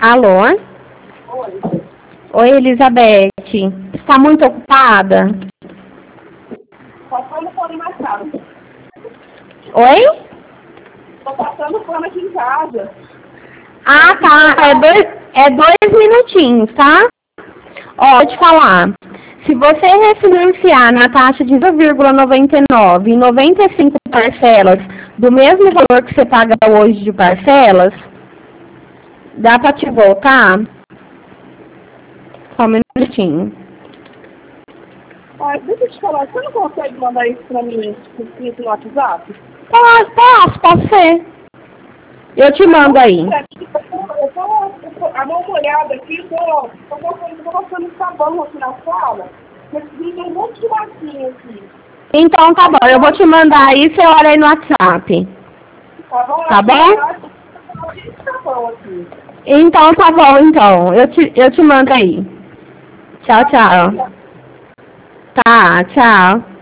Alô? Oi. Oi, Elizabeth. Está muito ocupada? Passando fome na casa. Oi? Tô passando fome aqui em casa. Ah, tá. É dois minutinhos, tá? Ó, vou te falar. Se você refinanciar na taxa de 0,99 em 95 parcelas do mesmo valor que você paga hoje de parcelas, dá pra te voltar? Só um minutinho. Mas deixa eu te falar, você não consegue mandar isso pra mim escrito no WhatsApp? Posso ser. Eu te mando aí. Eu tô a dar uma olhada aqui, tô colocando sabão aqui na sala. Recebi um monte de latinha aqui. Então tá bom, eu vou te mandar aí, você olha aí no WhatsApp. Tá bom? Tá bom? Tem sabão aqui. Então tá bom, então. Eu te mando aí. Tchau, tchau. Tá, tchau.